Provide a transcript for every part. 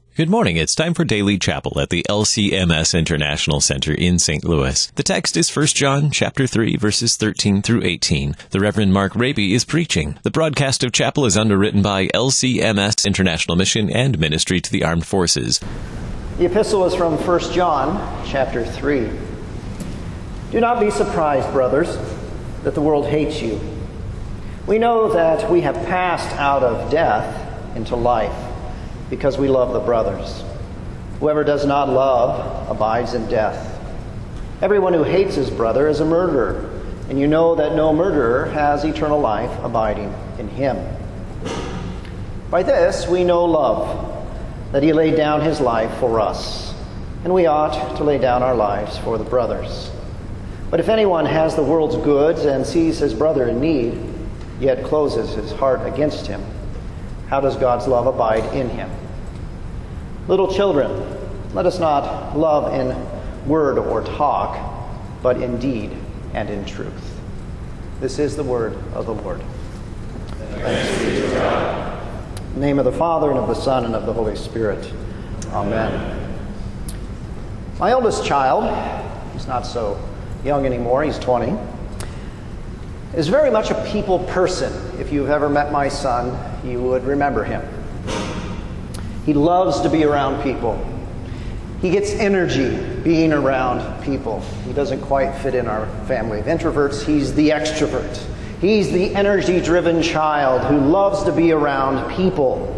Good morning. It's time for Daily Chapel at the LCMS International Center in St. Louis. The text is 1 John chapter 3, verses 13 through 18. The Reverend Mark Raby is preaching. The broadcast of chapel is underwritten by LCMS International Mission and Ministry to the Armed Forces. The epistle is from 1 John chapter 3. Do not be surprised, brothers, that the world hates you. We know that we have passed out of death into life, because we love the brothers. Whoever does not love abides in death. Everyone who hates his brother is a murderer, and you know that no murderer has eternal life abiding in him. By this we know love, that he laid down his life for us, and we ought to lay down our lives for the brothers. But if anyone has the world's goods and sees his brother in need, yet closes his heart against him, how does God's love abide in him? Little children, let us not love in word or talk, but in deed and in truth. This is the word of the Lord. Thanks be to God. In the name of the Father, and of the Son, and of the Holy Spirit. Amen. My oldest child, he's not so young anymore, he's 20, is very much a people person. If you've ever met my son, you would remember him. He loves to be around people. He gets energy being around people. He doesn't quite fit in our family of introverts. He's the extrovert. He's the energy-driven child who loves to be around people.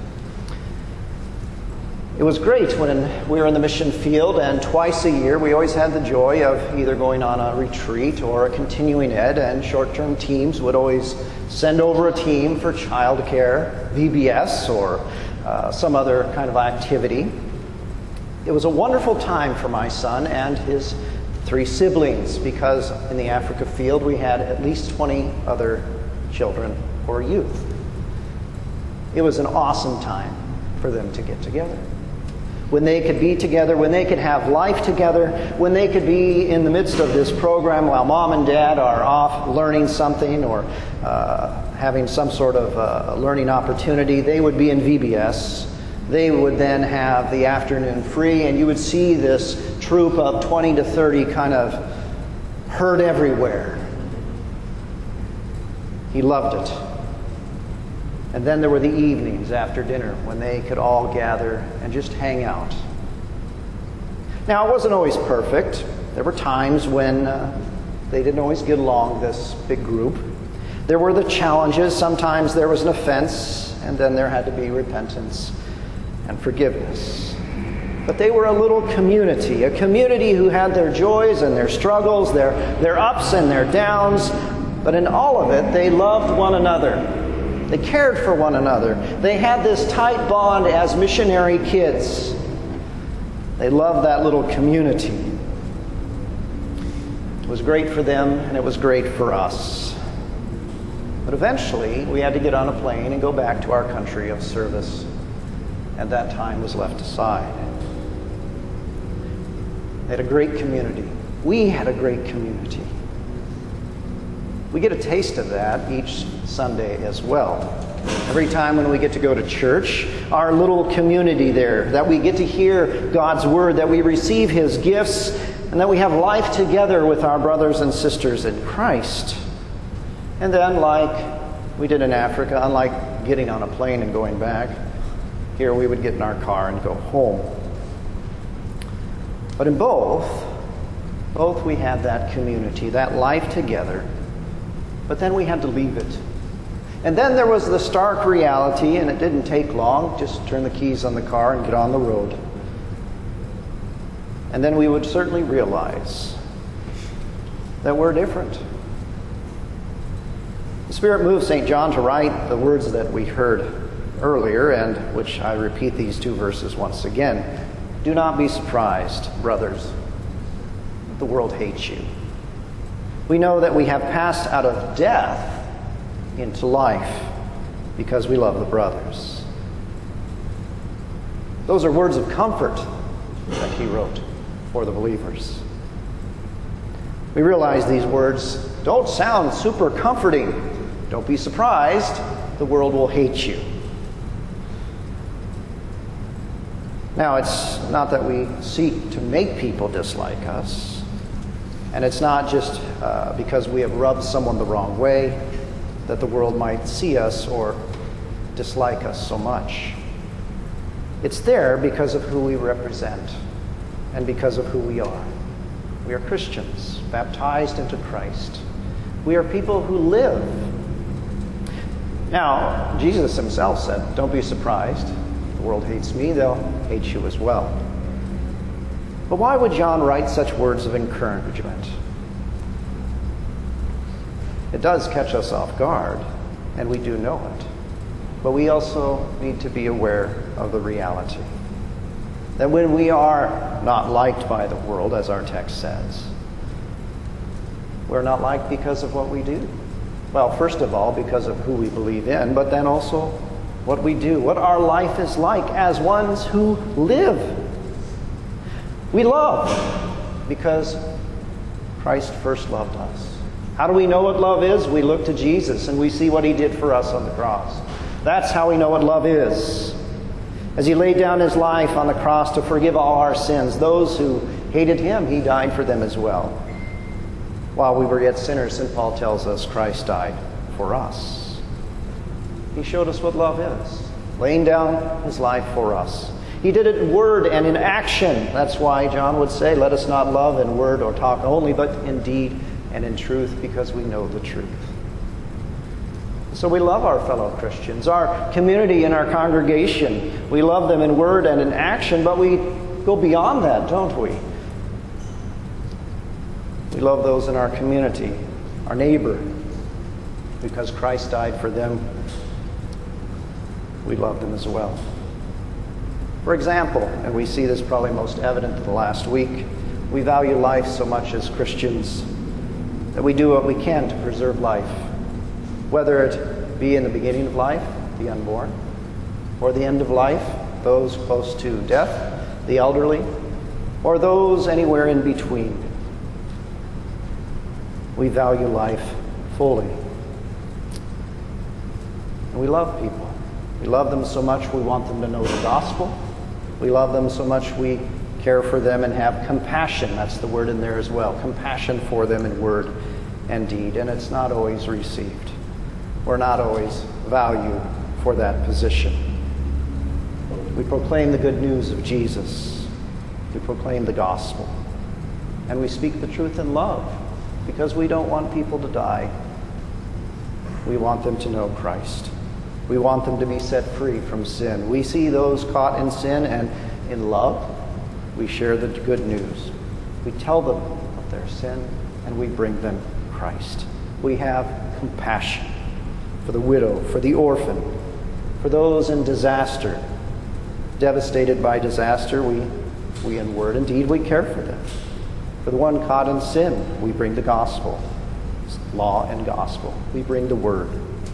It was great when we were in the mission field, and twice a year we always had the joy of either going on a retreat or a continuing ed, and short-term teams would always send over a team for child care, VBS, or some other kind of activity. It was a wonderful time for my son and his 3 siblings, because in the Africa field we had at least 20 other children or youth. It was an awesome time for them to get together. When they could be together, when they could have life together, when they could be in the midst of this program while mom and dad are off learning something or having some sort of learning opportunity, they would be in VBS. They would then have the afternoon free, and you would see this troop of 20 to 30 kind of herd everywhere. He loved it. And then there were the evenings after dinner when they could all gather and just hang out. Now, it wasn't always perfect. There were times when they didn't always get along, this big group. There were the challenges. Sometimes there was an offense, and then there had to be repentance and forgiveness. But they were a little community, a community who had their joys and their struggles, their ups and their downs. But in all of it, they loved one another. They cared for one another. They had this tight bond as missionary kids. They loved that little community. It was great for them, and it was great for us. But eventually, we had to get on a plane and go back to our country of service, and that time was left aside. They had a great community. We had a great community. We get a taste of that each Sunday as well. Every time when we get to go to church, our little community there, that we get to hear God's Word, that we receive His gifts, and that we have life together with our brothers and sisters in Christ. And then, like we did in Africa, unlike getting on a plane and going back, here we would get in our car and go home. But in both we had that community, that life together. But then we had to leave it. And then there was the stark reality, and it didn't take long. Just turn the keys on the car and get on the road. And then we would certainly realize that we're different. The Spirit moved St. John to write the words that we heard earlier, and which I repeat these 2 verses once again. Do not be surprised, brothers, that the world hates you. We know that we have passed out of death into life because we love the brothers. Those are words of comfort that he wrote for the believers. We realize these words don't sound super comforting. Don't be surprised, the world will hate you. Now, it's not that we seek to make people dislike us, and it's not just because we have rubbed someone the wrong way that the world might see us or dislike us so much. It's there because of who we represent and because of who we are. We are Christians, baptized into Christ. We are people who live. Now, Jesus himself said, "Don't be surprised. The world hates me, they'll hate you as well." But why would John write such words of encouragement? It does catch us off guard, and we do know it. But we also need to be aware of the reality that when we are not liked by the world, as our text says, we're not liked because of what we do. Well, first of all, because of who we believe in, but then also what we do, what our life is like as ones who live. We love because Christ first loved us. How do we know what love is? We look to Jesus and we see what he did for us on the cross. That's how we know what love is. As he laid down his life on the cross to forgive all our sins, those who hated him, he died for them as well. While we were yet sinners, St. Paul tells us Christ died for us. He showed us what love is, laying down his life for us. He did it in word and in action. That's why John would say, "Let us not love in word or talk only, but in deed and in truth, because we know the truth." So we love our fellow Christians, our community and our congregation. We love them in word and in action, but we go beyond that, don't we? We love those in our community, our neighbor, because Christ died for them. We love them as well. For example, and we see this probably most evident the last week, we value life so much as Christians that we do what we can to preserve life, whether it be in the beginning of life, the unborn, or the end of life, those close to death, the elderly, or those anywhere in between. We value life fully. And we love people. We love them so much we want them to know the gospel. We love them so much we care for them and have compassion. That's the word in there as well. Compassion for them in word and deed. And it's not always received. We're not always valued for that position. We proclaim the good news of Jesus. We proclaim the gospel. And we speak the truth in love because we don't want people to die. We want them to know Christ. We want them to be set free from sin. We see those caught in sin, and in love, we share the good news. We tell them of their sin, and we bring them Christ. We have compassion for the widow, for the orphan, for those in disaster, devastated by disaster. We in word and deed, we care for them. For the one caught in sin, we bring the gospel, law and gospel. We bring the word.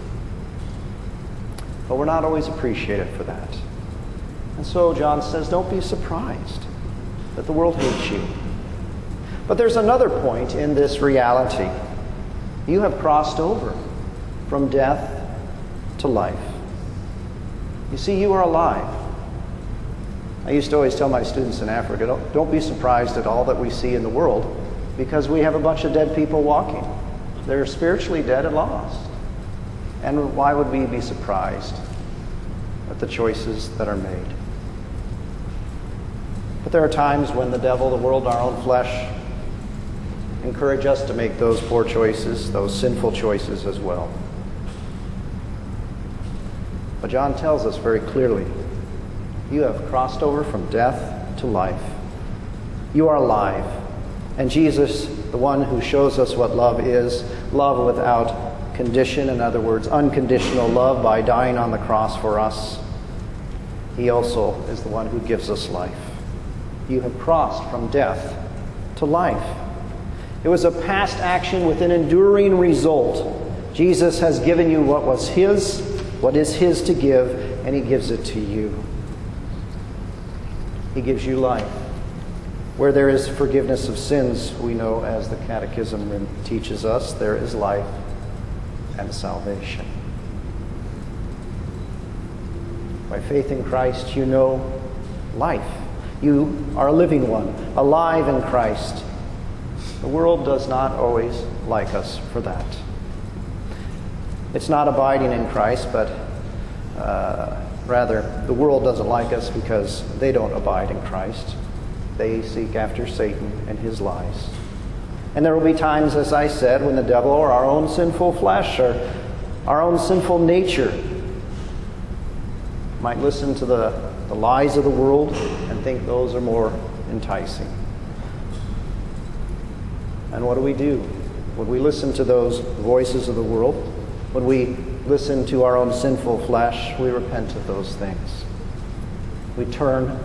But we're not always appreciated for that. And so John says, don't be surprised that the world hates you. But there's another point in this reality. You have crossed over from death to life. You see, you are alive. I used to always tell my students in Africa, don't be surprised at all that we see in the world, because we have a bunch of dead people walking. They're spiritually dead and lost. And why would we be surprised at the choices that are made? But there are times when the devil, the world, our own flesh, encourage us to make those poor choices, those sinful choices as well. But John tells us very clearly, you have crossed over from death to life. You are alive. And Jesus, the one who shows us what love is, love without condition, in other words, unconditional love by dying on the cross for us, he also is the one who gives us life. You have crossed from death to life. It was a past action with an enduring result. Jesus has given you what was his, what is his to give, and he gives it to you. He gives you life. Where there is forgiveness of sins, we know, as the Catechism teaches us, there is life and salvation. By faith in Christ, you know life. You are a living one, alive in Christ. The world does not always like us for that. It's not abiding in Christ, but rather the world doesn't like us because they don't abide in Christ. They seek after Satan and his lies. And there will be times, as I said, when the devil or our own sinful flesh or our own sinful nature might listen to the lies of the world and think those are more enticing. And what do? When we listen to those voices of the world, when we listen to our own sinful flesh, we repent of those things. We turn,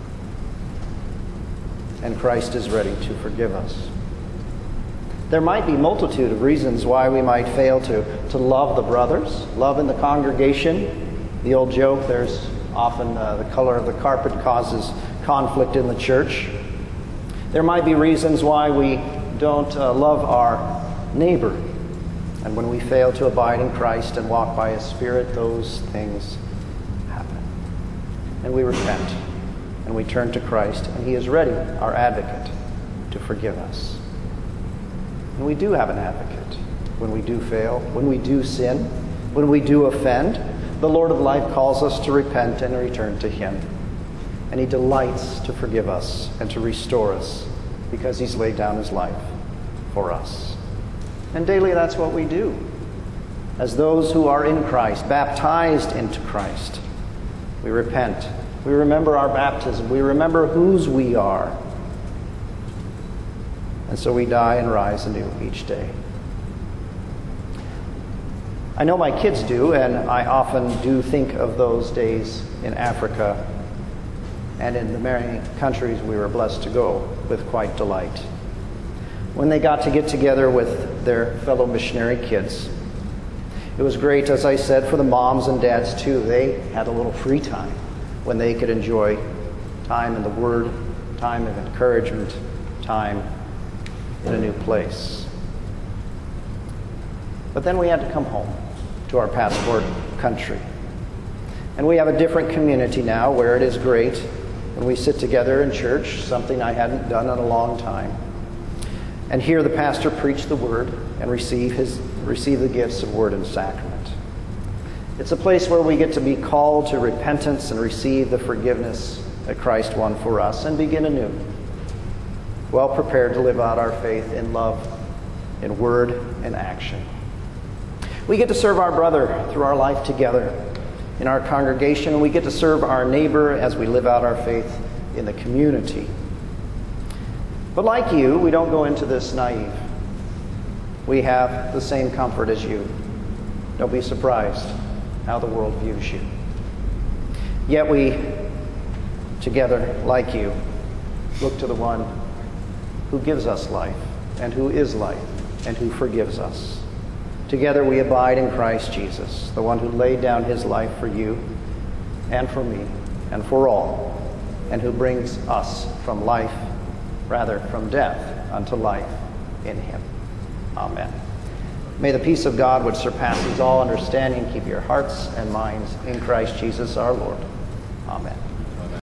and Christ is ready to forgive us. There might be a multitude of reasons why we might fail to love the brothers, love in the congregation. The old joke, there's often the color of the carpet causes conflict in the church. There might be reasons why we don't love our neighbor. And when we fail to abide in Christ and walk by His Spirit, those things happen. And we repent, and we turn to Christ, and He is ready, our advocate, to forgive us. And we do have an advocate when we do fail, when we do sin, when we do offend. The Lord of life calls us to repent and return to Him. And He delights to forgive us and to restore us because He's laid down His life for us. And daily that's what we do. As those who are in Christ, baptized into Christ, we repent. We remember our baptism. We remember whose we are. And so we die and rise anew each day. I know my kids do, and I often do think of those days in Africa and in the many countries we were blessed to go with quite delight. When they got to get together with their fellow missionary kids. It was great, as I said, for the moms and dads too. They had a little free time when they could enjoy time in the Word, time of encouragement, time in a new place. But then we had to come home to our passport country. And we have a different community now where it is great when we sit together in church, something I hadn't done in a long time, and hear the pastor preach the Word and receive the gifts of Word and Sacrament. It's a place where we get to be called to repentance and receive the forgiveness that Christ won for us and begin anew, well prepared to live out our faith in love, in word, and action. We get to serve our brother through our life together in our congregation, and we get to serve our neighbor as we live out our faith in the community. But like you, we don't go into this naive. We have the same comfort as you. Don't be surprised how the world views you. Yet we, together, like you, look to the one who gives us life, and who is life, and who forgives us. Together we abide in Christ Jesus, the one who laid down His life for you, and for me, and for all, and who brings us from death unto life in Him. Amen. May the peace of God, which surpasses all understanding, keep your hearts and minds in Christ Jesus our Lord. Amen.